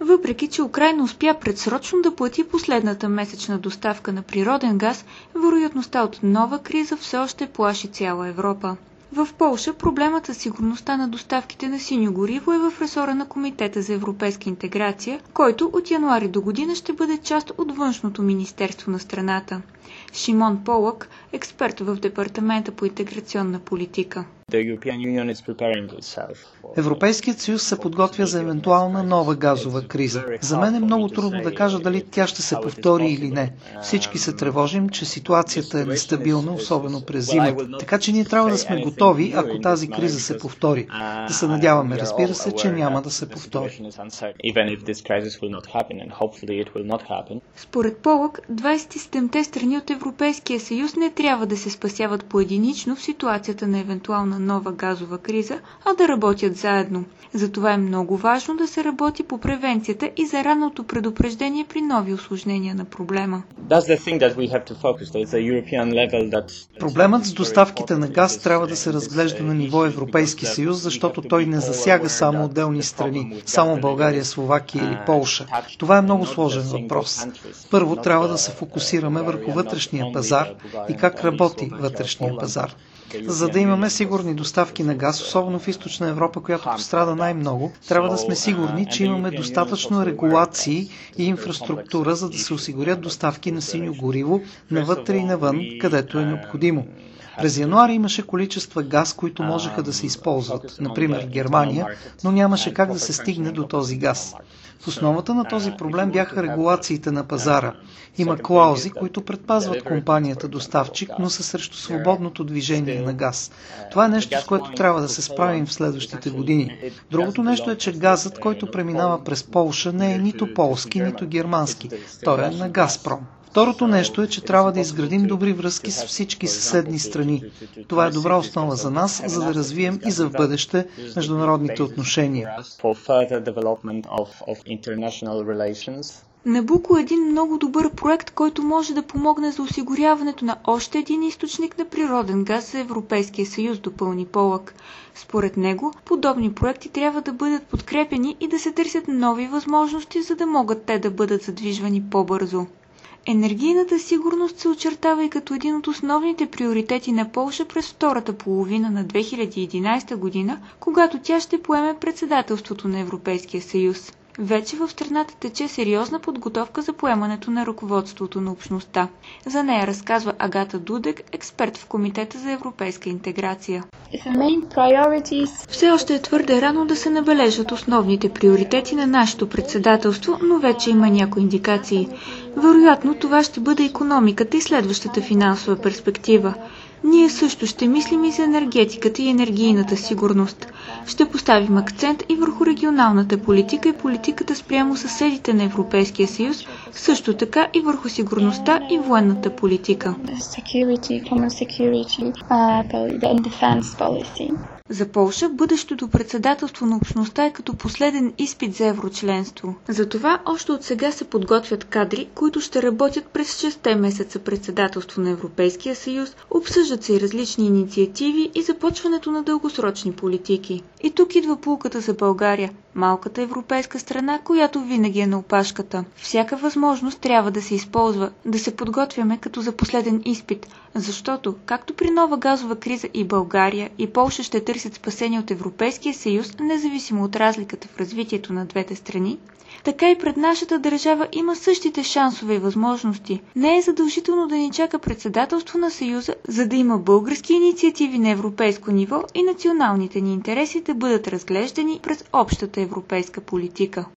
Въпреки че Украйна успя предсрочно да плати последната месечна доставка на природен газ, вероятността от нова криза все още плаши цяла Европа. В Полша проблемът със сигурността на доставките на синьо гориво е в ресора на Комитета за европейска интеграция, който от януари до година ще бъде част от външното министерство на страната. Шимон Полък, експерт в Департамента по интеграционна политика. Европейският съюз се подготвя за евентуална нова газова криза. За мен е много трудно да кажа дали тя ще се повтори или не. Всички се тревожим, че ситуацията е нестабилна, особено през зимата. Така че ние трябва да сме готови, ако тази криза се повтори. Да се надяваме, разбира се, че няма да се повтори. Според Полък, 27-те страни от Европейския съюз не трябва да се спасяват поединично в ситуацията на евентуална нова газова криза, а да работят заедно. Затова е много важно да се работи по превенцията и за ранното предупреждение при нови усложнения на проблема. Проблемът с доставките на газ трябва да се разглежда на ниво Европейски съюз, защото той не засяга само отделни страни, само България, Словакия или Полша. Това е много сложен въпрос. Първо трябва да се фокусираме върху вътрешния пазар и как работи вътрешния пазар. За да имаме сигурни доставки на газ, особено в Източна Европа, която пострада най-много, трябва да сме сигурни, че имаме достатъчно регулации и инфраструктура, за да се осигурят доставки на синьо гориво навътре и навън, където е необходимо. През януари имаше количества газ, които можеха да се използват, например в Германия, но нямаше как да се стигне до този газ. В основата на този проблем бяха регулациите на пазара. Има клаузи, които предпазват компанията доставчик, но са срещу свободното движение на газ. Това е нещо, с което трябва да се справим в следващите години. Другото нещо е, че газът, който преминава през Полша, не е нито полски, нито германски. Той е на Газпром. Второто нещо е, че трябва да изградим добри връзки с всички съседни страни. Това е добра основа за нас, за да развием и за в бъдеще международните отношения. Набуко е един много добър проект, който може да помогне за осигуряването на още един източник на природен газ за Европейския съюз, допълни Полък. Според него, подобни проекти трябва да бъдат подкрепени и да се търсят нови възможности, за да могат те да бъдат задвижвани по-бързо. Енергийната сигурност се очертава и като един от основните приоритети на Полша през втората половина на 2011 година, когато тя ще поеме председателството на Европейския съюз. Вече в страната тече сериозна подготовка за поемането на ръководството на общността. За нея разказва Агата Дудек, експерт в Комитета за европейска интеграция. Все още е твърде рано да се набележат основните приоритети на нашето председателство, но вече има някои индикации. Вероятно това ще бъде икономиката и следващата финансова перспектива. Ние също ще мислим и за енергетиката и енергийната сигурност. Ще поставим акцент и върху регионалната политика и политиката спрямо съседите на Европейския съюз, също така и върху сигурността и военната политика. За Полша бъдещото председателство на общността е като последен изпит за еврочленство. Затова още от сега се подготвят кадри, които ще работят през 6 месеца председателство на Европейския съюз, обсъждат се и различни инициативи и започването на дългосрочни политики. И тук идва поуката за България, малката европейска страна, която винаги е на опашката. Всяка възможност трябва да се използва, да се подготвяме като за последен изпит, защото, както при нова газова криза и България, и Полша ще търсят спасение от Европейския съюз, независимо от разликата в развитието на двете страни, така и пред нашата държава има същите шансове и възможности. Не е задължително да ни чака председателство на Съюза, за да има български инициативи на европейско ниво и националните ни интереси да бъдат разглеждани през общата европейска политика.